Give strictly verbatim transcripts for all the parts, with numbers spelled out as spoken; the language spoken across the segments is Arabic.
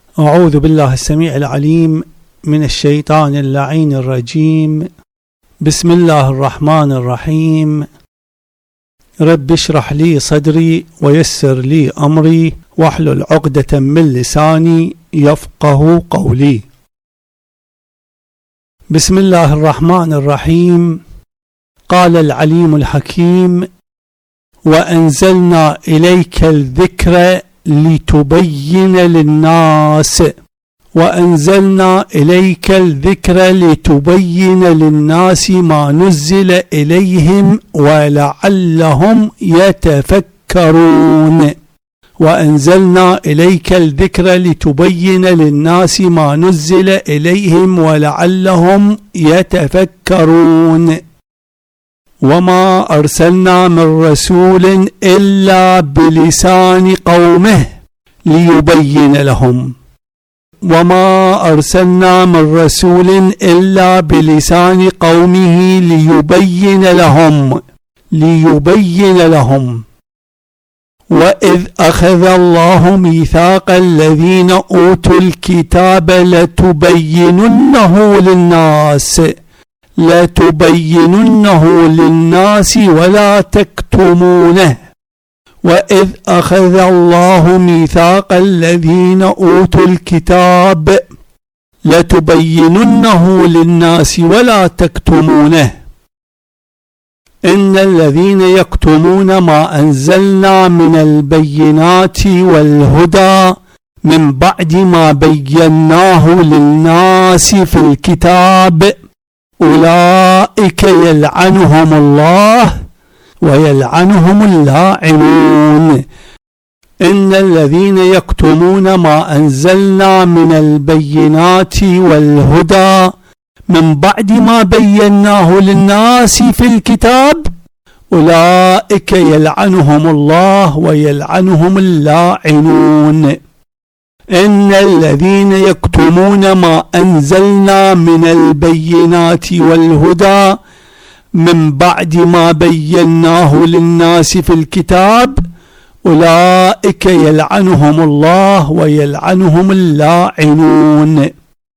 أعوذ بالله السميع العليم من الشيطان اللعين الرجيم. بسم الله الرحمن الرحيم. رب اشرح لي صدري ويسر لي أمري واحلل عقدة من لساني يفقه قولي. بسم الله الرحمن الرحيم. قال العليم الحكيم: وأنزلنا إليك الذكر لتبين للناس وأنزلنا إليك الذكر لتبين للناس ما نزل إليهم ولعلهم يتفكرون. وأنزلنا إليك الذكر لتبين للناس ما نزل إليهم ولعلهم يتفكرون. وما أرسلنا من رسول إلا بلسان قومه ليبين لهم وما أرسلنا من رسول إلا بلسان قومه ليبين لهم ليبين لهم وإذ أخذ الله ميثاق الذين أوتوا الكتاب لتبيننه للناس لتبيننه للناس ولا تكتمونه وإذ أخذ الله ميثاق الذين أوتوا الكتاب لتبيننه للناس ولا تكتمونه إن الذين يكتمون ما أنزلنا من البينات والهدى من بعد ما بيناه للناس في الكتاب أولئك يلعنهم الله ويلعنهم اللاعنون. إن الذين يكتمون ما أنزلنا من البينات والهدى من بعد ما بيناه للناس في الكتاب أولئك يلعنهم الله ويلعنهم اللاعنون. إن الذين يكتمون ما أنزلنا من البينات والهدى من بعد ما بيناه للناس في الكتاب أولئك يلعنهم الله ويلعنهم اللاعنون.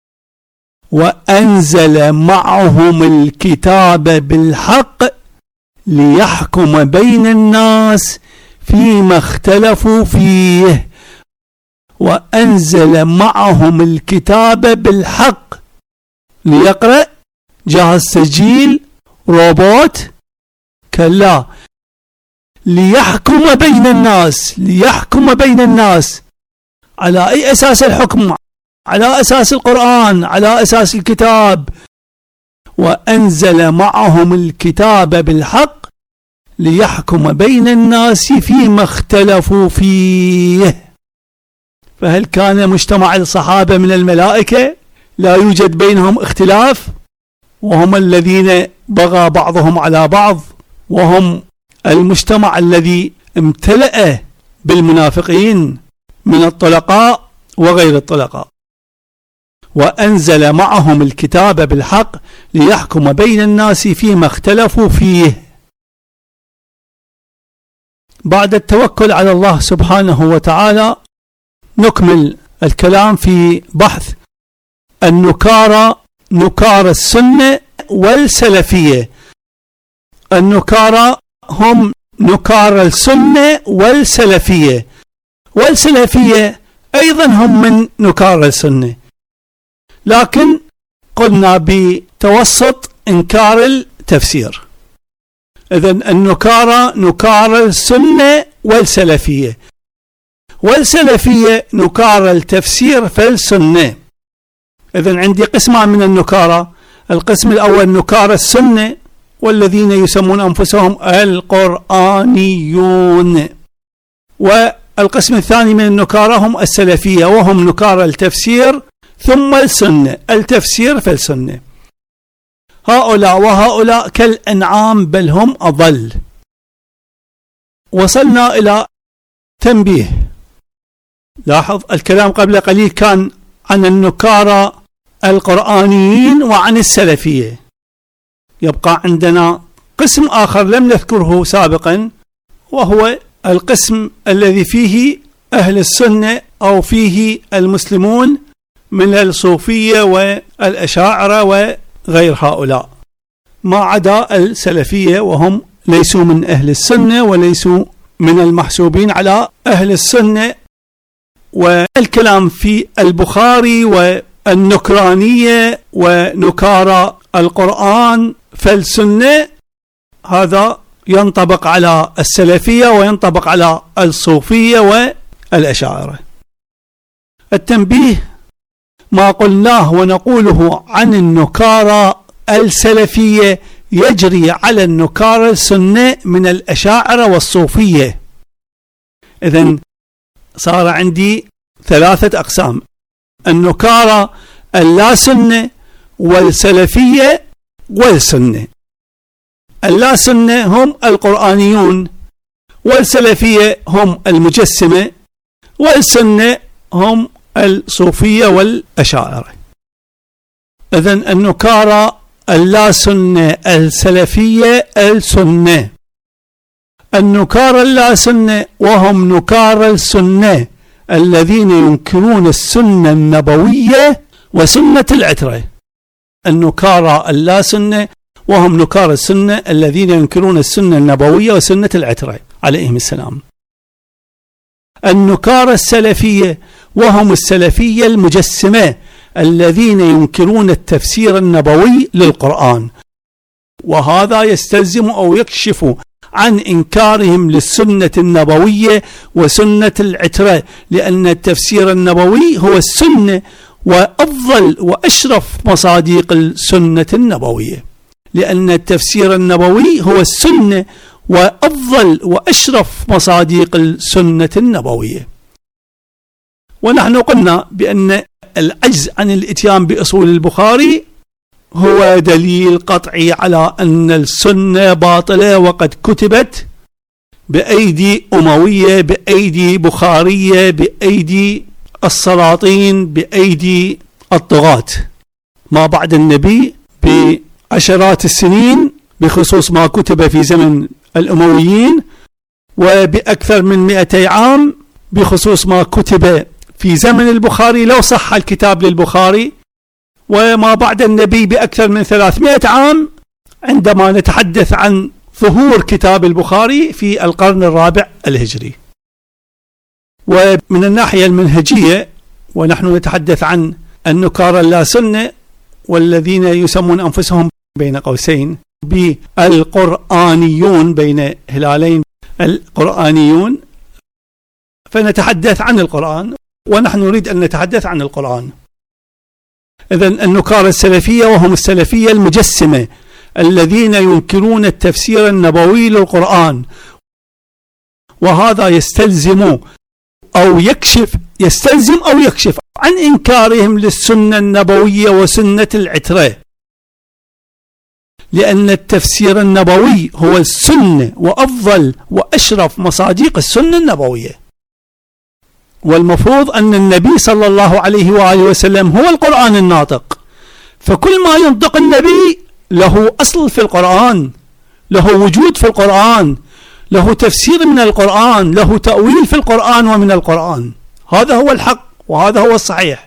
وأنزل معهم الكتاب بالحق ليحكم بين الناس فيما اختلفوا فيه. وأنزل معهم الكتاب بالحق. ليقرأ جهاز سجيل روبوت؟ كلا، ليحكم بين الناس ليحكم بين الناس على أي أساس الحكم؟ على أساس القرآن، على أساس الكتاب. وأنزل معهم الكتاب بالحق ليحكم بين الناس فيما اختلفوا فيه. فهل كان مجتمع الصحابة من الملائكة لا يوجد بينهم اختلاف، وهم الذين بغى بعضهم على بعض، وهم المجتمع الذي امتلأ بالمنافقين من الطلقاء وغير الطلقاء؟ وأنزل معهم الكتاب بالحق ليحكم بين الناس فيما اختلفوا فيه. بعد التوكل على الله سبحانه وتعالى نكمل الكلام في بحث النكارى، نكارى السنة والسلفية. النكارى هم نكارى السنة والسلفية، والسلفية أيضا هم من نكارى السنة، لكن قلنا بتوسط إنكار التفسير. إذن النكارى نكارى السنة والسلفية، والسلفية نكارى التفسير فالسنة. إذن عندي قسمان من النكارى. القسم الأول نكارى السنة والذين يسمون أنفسهم القرآنيون، والقسم الثاني من النكارى هم السلفية وهم نكارى التفسير ثم السنة، التفسير فالسنة. هؤلاء وهؤلاء كالأنعام بل هم أضل. وصلنا إلى تنبيه. لاحظ الكلام قبل قليل كان عن النكارى القرآنيين وعن السلفية. يبقى عندنا قسم آخر لم نذكره سابقا، وهو القسم الذي فيه أهل السنة أو فيه المسلمون من الصوفية والأشاعرة وغير هؤلاء، ما عدا السلفية وهم ليسوا من أهل السنة وليسوا من المحسوبين على أهل السنة. والكلام في البخاري والنكرانية ونكارى القرآن فالسنة هذا ينطبق على السلفية وينطبق على الصوفية والأشاعرة. التنبيه: ما قلناه ونقوله عن النكارى السلفية يجري على النكارى السنة من الأشاعرة والصوفية. إذن صار عندي ثلاثة أقسام: النكارى اللا سنة والسلفية والسنة. اللا سنة هم القرآنيون، والسلفية هم المجسمة، والسنة هم الصوفية والأشاعرة. إذن النكارى اللا سنة السلفية السنة. النكارى اللا سنة وهم نكارى السنة الذين ينكرون السنة النبوية وسنة العترة. النكارى اللا سنة وهم نكارى السنة الذين ينكرون السنة النبوية وسنة العترة عليهم السلام. النكارى السلفية وهم السلفية المجسمة الذين ينكرون التفسير النبوي للقرآن، وهذا يستلزم أو يكشف عن إنكارهم للسنة النبوية وسنة العترة، لأن التفسير النبوي هو السنة وأفضل وأشرف مصادق السنة النبوية. لأن التفسير النبوي هو السنة وأفضل وأشرف مصادق السنة النبوية. ونحن قلنا بأن العجز عن الاتيان بأصول البخاري هو دليل قطعي على أن السنة باطلة، وقد كتبت بأيدي أموية، بأيدي بخارية، بأيدي السلاطين، بأيدي الطغاة ما بعد النبي بعشرات السنين، بخصوص ما كتب في زمن الأمويين، وبأكثر من مئتي عام بخصوص ما كتب في زمن البخاري لو صح الكتاب للبخاري، وما بعد النبي بأكثر من ثلاثمائة عام عندما نتحدث عن ظهور كتاب البخاري في القرن الرابع الهجري. ومن الناحية المنهجية، ونحن نتحدث عن النكارى اللا سنة والذين يسمون أنفسهم بين قوسين بالقرآنيون، بين هلالين القرآنيون، فنتحدث عن القرآن ونحن نريد أن نتحدث عن القرآن. إذن النكارى السلفية وهم السلفية المجسمة الذين ينكرون التفسير النبوي للقرآن، وهذا يستلزم أو يكشف يستلزم أو يكشف عن إنكارهم للسنة النبوية وسنة العترة، لأن التفسير النبوي هو السنة وأفضل وأشرف مصادق السنة النبوية. والمفروض أن النبي صلى الله عليه وآله وسلم هو القرآن الناطق، فكل ما ينطق النبي له أصل في القرآن، له وجود في القرآن، له تفسير من القرآن، له تأويل في القرآن ومن القرآن. هذا هو الحق وهذا هو الصحيح.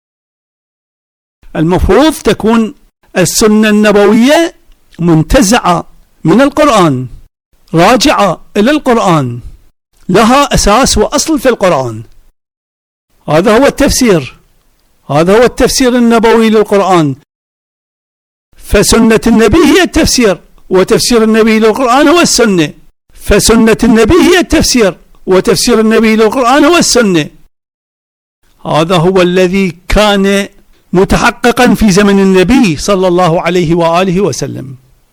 المفروض تكون السنة النبوية منتزعة من القرآن، راجعة إلى القرآن، لها أساس وأصل في القرآن. هذا هو التفسير، هذا هو التفسير النبوي للقرآن. فسنة النبي هي التفسير، وتفسير النبي للقرآن هو السنة. فسنة النبي هي التفسير، وتفسير النبي للقرآن هو السنة. هذا هو الذي كان متحققا في زمن النبي صلى الله عليه وآله وسلم.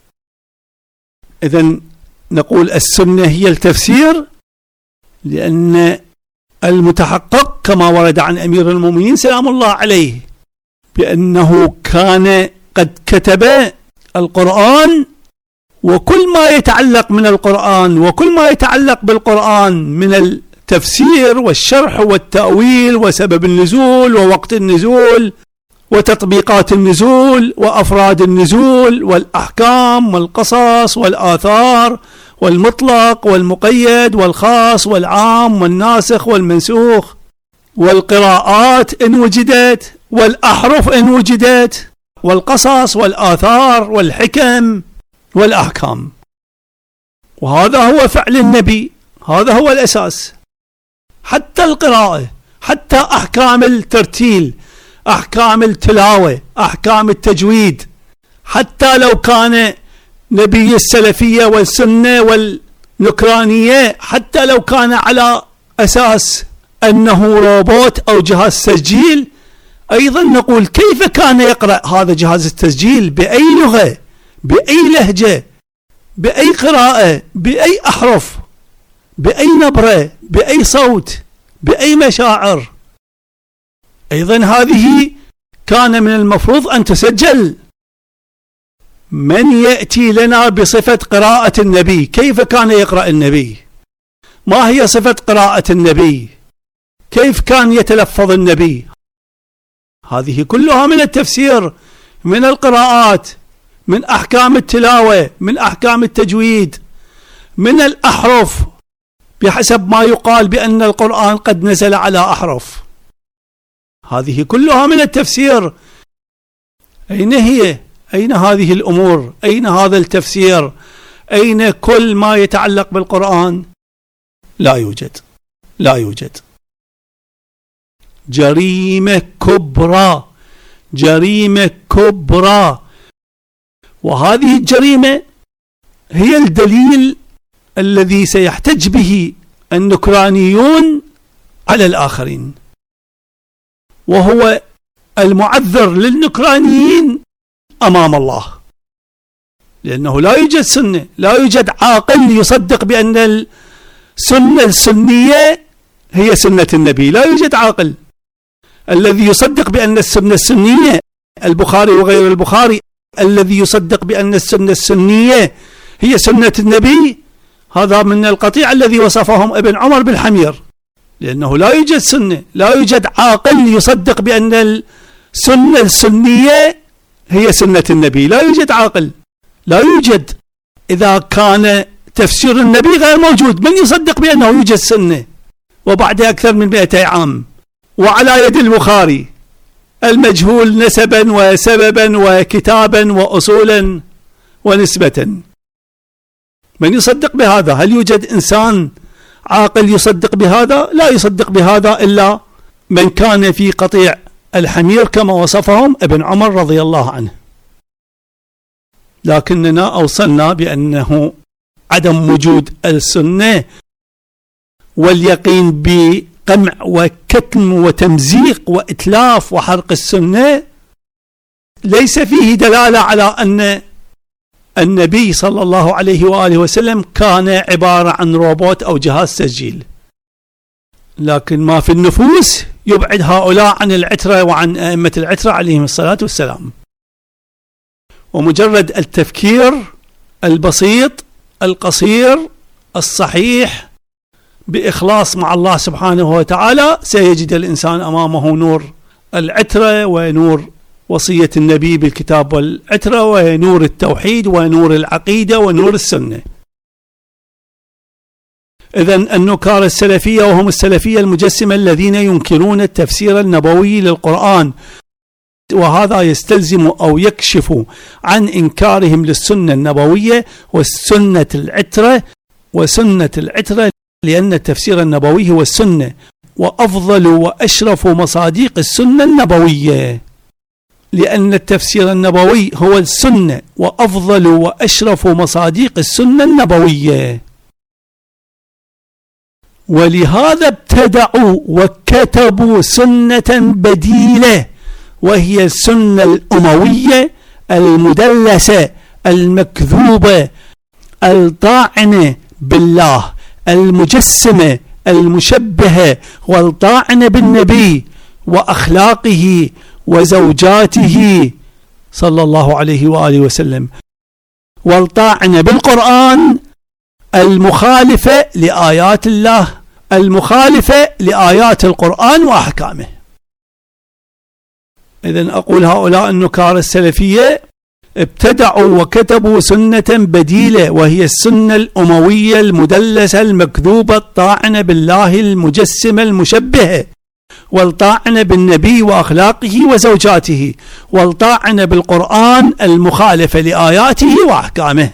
إذن نقول السنة هي التفسير، لأن المتحقق كما ورد عن أمير المؤمنين سلام الله عليه بأنه كان قد كتب القرآن، وكل ما يتعلق من القرآن وكل ما يتعلق بالقرآن من التفسير والشرح والتأويل وسبب النزول ووقت النزول وتطبيقات النزول وأفراد النزول والأحكام والقصص والآثار والمطلق والمقيد والخاص والعام والناسخ والمنسوخ، والقراءات إن وجدت، والأحرف إن وجدت، والقصص والآثار والحكم والأحكام. وهذا هو فعل النبي، هذا هو الأساس. حتى القراءة، حتى أحكام الترتيل، أحكام التلاوة، أحكام التجويد، حتى لو كان نبي السلفية والسنة والنكرانية، حتى لو كان على أساس أنه روبوت أو جهاز تسجيل، أيضا نقول كيف كان يقرأ هذا جهاز التسجيل، بأي لغة، بأي لهجة، بأي قراءة، بأي أحرف، بأي نبرة، بأي صوت، بأي مشاعر. أيضا هذه كان من المفروض أن تسجل. من يأتي لنا بصفة قراءة النبي؟ كيف كان يقرأ النبي؟ ما هي صفة قراءة النبي؟ كيف كان يتلفظ النبي؟ هذه كلها من التفسير، من القراءات، من أحكام التلاوة، من أحكام التجويد، من الأحرف، بحسب ما يقال بأن القرآن قد نزل على أحرف. هذه كلها من التفسير. أين هي؟ أين هذه الأمور؟ أين هذا التفسير؟ أين كل ما يتعلق بالقرآن؟ لا يوجد، لا يوجد. جريمة كبرى، جريمة كبرى. وهذه الجريمة هي الدليل الذي سيحتج به النكرانيون على الآخرين، وهو المعذر للنكرانيين أمام الله، لأنه لا يوجد سنة، لا يوجد عاقل يصدق بأن السنة السنية هي سنة النبي. لا يوجد عاقل الذي يصدق بأن السنة السنية، البخاري وغير البخاري، الذي يصدق بأن السنة السنية هي سنة النبي. هذا من القطيع الذي وصفهم ابن عمر بالحمير، لأنه لا يوجد سنة، لا يوجد عاقل يصدق بأن السنة السنية هي سنة النبي. لا يوجد عاقل، لا يوجد. إذا كان تفسير النبي غير موجود، من يصدق بأنه يوجد سنة وبعد أكثر من مئتي عام وعلى يد البخاري المجهول نسبا وسببا وكتابا وأصولا ونسبة؟ من يصدق بهذا؟ هل يوجد إنسان عاقل يصدق بهذا؟ لا يصدق بهذا إلا من كان في قطيع الحمير كما وصفهم ابن عمر رضي الله عنه. لكننا أوصلنا بأنه عدم وجود السنة واليقين بقمع وكتم وتمزيق وإتلاف وحرق السنة ليس فيه دلالة على أن النبي صلى الله عليه وآله وسلم كان عبارة عن روبوت أو جهاز تسجيل. لكن ما في النفوس يبعد هؤلاء عن العترة وعن أئمة العترة عليهم الصلاة والسلام. ومجرد التفكير البسيط القصير الصحيح بإخلاص مع الله سبحانه وتعالى سيجد الإنسان أمامه نور العترة ونور وصية النبي بالكتاب والعترة ونور التوحيد ونور العقيدة ونور السنة. إذن النكار السلفية وهم السلفية المجسمة الذين ينكرون التفسير النبوي للقرآن، وهذا يستلزم أو يكشف عن إنكارهم للسنة النبوية والسنة العترة وسنة العترة، لأن التفسير النبوي هو السنة وأفضل وأشرف مصادق السنة النبوية، لأن التفسير النبوي هو السنة وأفضل وأشرف مصادق السنة النبوية. ولهذا ابتدعوا وكتبوا سنة بديلة، وهي السنة الأموية المدلسة المكذوبة الطاعنة بالله المجسمة المشبهة والطاعنة بالنبي وأخلاقه وزوجاته صلى الله عليه وآله وسلم، والطاعنة بالقرآن المخالفة لآيات الله، المخالفة لآيات القرآن وأحكامه. إذن أقول هؤلاء النكار السلفية ابتدعوا وكتبوا سنة بديلة، وهي السنة الأموية المدلسة المكذوبة الطاعنة بالله المجسمة المشبهة والطاعن بالنبي وأخلاقه وزوجاته، والطاعن بالقرآن المخالف لآياته وأحكامه.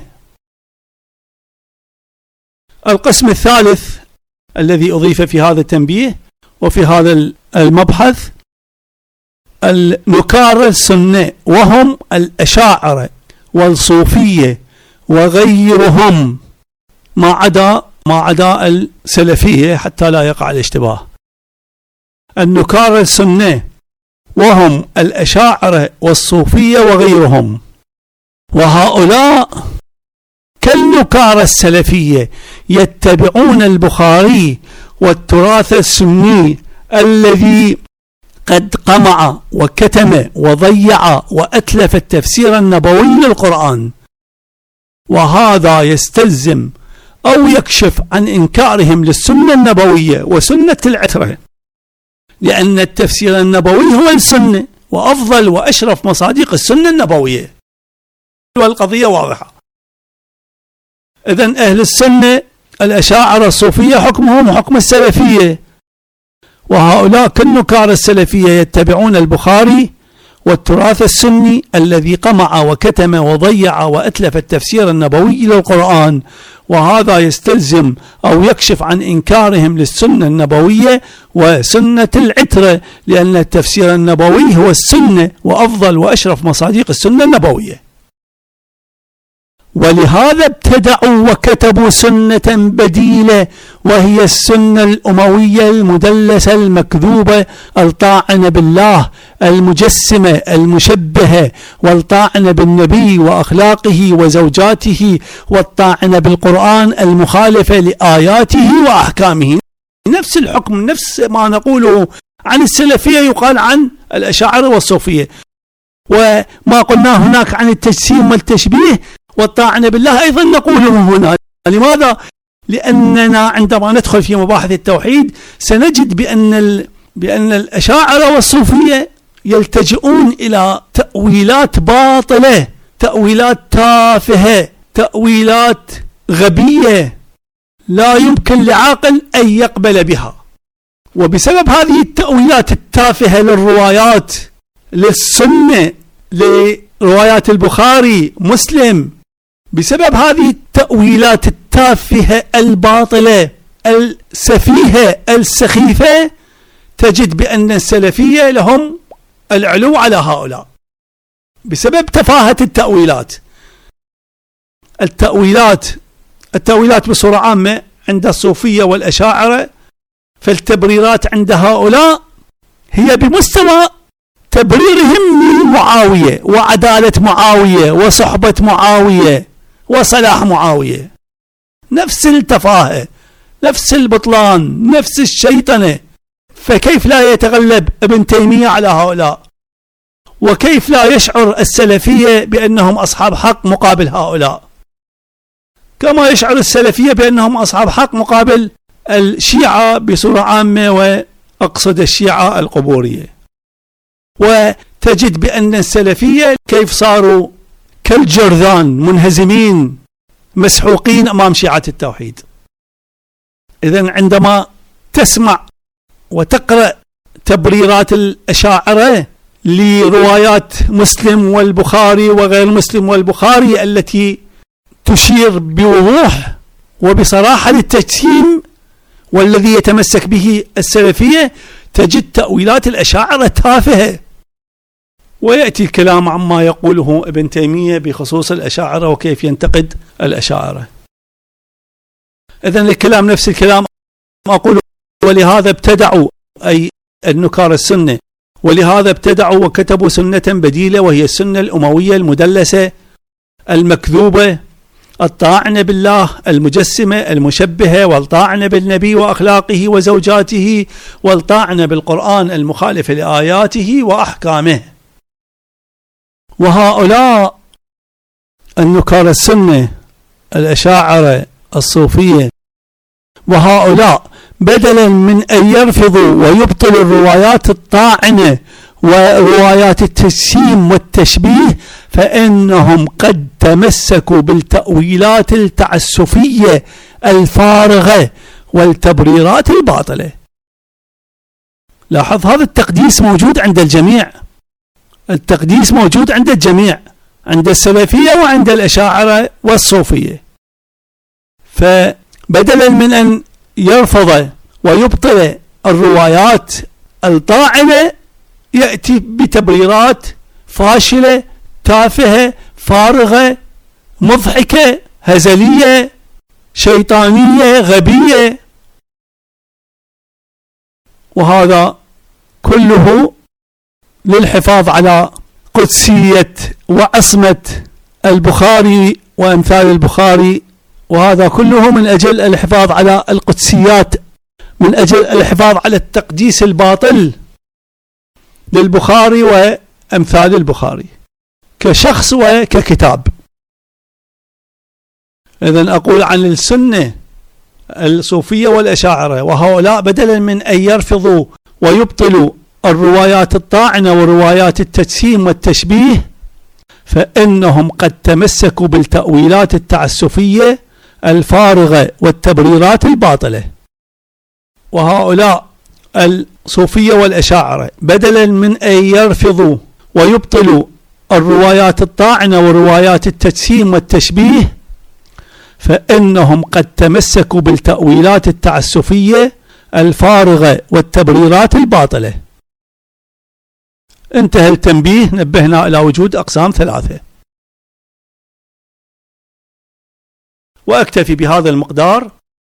القسم الثالث الذي أضيف في هذا التنبيه وفي هذا المبحث النكار السنة، وهم الأشاعرة والصوفية وغيرهم، ما عدا ما عدا السلفية حتى لا يقع الاشتباه. النكار السنة وهم الأشاعرة والصوفية وغيرهم، وهؤلاء كالنكار السلفية يتبعون البخاري والتراث السني الذي قد قمع وكتم وضيع وأتلف التفسير النبوي للقرآن، وهذا يستلزم أو يكشف عن إنكارهم للسنة النبوية وسنة العترة، لأن التفسير النبوي هو السنة وأفضل وأشرف مصادق السنة النبوية، والقضية واضحة. إذن أهل السنة الأشاعرة الصوفية حكمهم حكم السلفية، وهؤلاء كالنكار السلفية يتبعون البخاري والتراث السني الذي قمع وكتم وضيع وأتلف التفسير النبوي للقرآن، وهذا يستلزم أو يكشف عن إنكارهم للسنة النبوية وسنة العترة، لأن التفسير النبوي هو السنة وأفضل وأشرف مصادق السنة النبوية. ولهذا ابتدعوا وكتبوا سنة بديلة، وهي السنة الأموية المدلسة المكذوبة الطاعنة بالله المجسمة المشبهة، والطاعنة بالنبي وأخلاقه وزوجاته، والطاعنة بالقرآن المخالفة لآياته وأحكامه. نفس الحكم، نفس ما نقوله عن السلفية يقال عن الأشاعرة والصوفية، وما قلنا هناك عن التجسيم والتشبيه والطاعنة بالله أيضا نقوله هنا. لماذا؟ لأننا عندما ندخل في مباحث التوحيد سنجد بأن ال... بأن الأشاعرة والصوفية يلتجئون إلى تأويلات باطلة، تأويلات تافهة، تأويلات غبية لا يمكن لعاقل أن يقبل بها. وبسبب هذه التأويلات التافهة للروايات، للسنة، لروايات البخاري مسلم، بسبب هذه التأويلات التافهة الباطلة السفيهة السخيفة، تجد بأن السلفية لهم العلو على هؤلاء بسبب تفاهة التأويلات. التأويلات التأويلات بصورة عامة عند الصوفية والأشاعرة، فالتبريرات عند هؤلاء هي بمستوى تبريرهم لمعاوية وعدالة معاوية وصحبة معاوية وصلاح معاوية، نفس التفاهة، نفس البطلان، نفس الشيطنة. فكيف لا يتغلب ابن تيمية على هؤلاء؟ وكيف لا يشعر السلفية بأنهم أصحاب حق مقابل هؤلاء، كما يشعر السلفية بأنهم أصحاب حق مقابل الشيعة بصورة عامة، وأقصد الشيعة القبورية. وتجد بأن السلفية كيف صاروا كالجرذان منهزمين مسحوقين أمام شيعة التوحيد. إذن عندما تسمع وتقرأ تبريرات الأشاعرة لروايات مسلم والبخاري وغير مسلم والبخاري التي تشير بوضوح وبصراحة للتجسيم والذي يتمسك به السلفية، تجد تأويلات الأشاعرة تافهة. ويأتي الكلام عما يقوله ابن تيمية بخصوص الأشاعرة وكيف ينتقد الأشاعرة. إذن الكلام نفس الكلام أقول. ولهذا ابتدعوا، أي النكار السنة، ولهذا ابتدعوا وكتبوا سنة بديلة، وهي السنة الأموية المدلسة المكذوبة الطاعنة بالله المجسمة المشبهة، والطاعنة بالنبي وأخلاقه وزوجاته، والطاعنة بالقرآن المخالف لآياته وأحكامه. وهؤلاء النكار السنة الأشاعرة الصوفية، وهؤلاء بدلا من أن يرفضوا ويبطلوا الروايات الطاعنة وروايات التجسيم والتشبيه، فإنهم قد تمسكوا بالتأويلات التعسفية الفارغة والتبريرات الباطلة. لاحظ هذا التقديس موجود عند الجميع، التقديس موجود عند الجميع، عند السلفية وعند الأشاعرة والصوفية. فبدلا من أن يرفض ويبطل الروايات الطاعنة يأتي بتبريرات فاشلة تافهة فارغة مضحكة هزلية شيطانية غبية، وهذا كله للحفاظ على قدسية وعصمة البخاري وأمثال البخاري، وهذا كله من أجل الحفاظ على القدسيات، من أجل الحفاظ على التقديس الباطل للبخاري وأمثال البخاري كشخص وككتاب. إذن أقول عن السنة الصوفية والأشاعرة وهؤلاء بدلا من أن يرفضوا ويبطلوا الروايات الطاعنة وروايات التجسيم والتشبيه، فإنهم قد تمسكوا بالتأويلات التعسفية الفارغة والتبريرات الباطلة. وهؤلاء الصوفية والأشاعرة بدلا من أن يرفضوا ويبطلوا الروايات الطاعنة وروايات التجسيم والتشبيه، فإنهم قد تمسكوا بالتأويلات التعسفية الفارغة والتبريرات الباطلة. انتهى التنبيه، نبهنا إلى وجود أقسام ثلاثة. وأكتفي بهذا المقدار،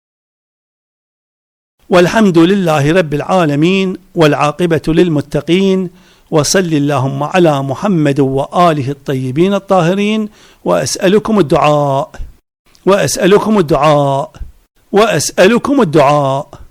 والحمد لله رب العالمين، والعاقبة للمتقين، وصل اللهم على محمد وآله الطيبين الطاهرين. وأسألكم الدعاء وأسألكم الدعاء وأسألكم الدعاء